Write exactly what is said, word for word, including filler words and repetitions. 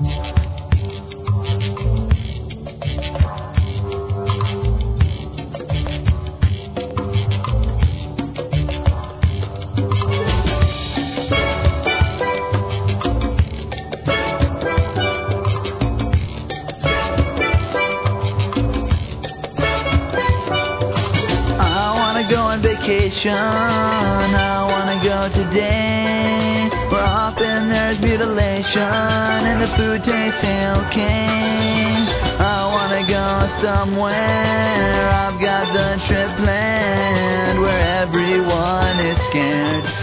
I wanna go today, where often there's mutilation and the food tastes okay. I wanna go somewhere, I've got the trip planned, where everyone is scared.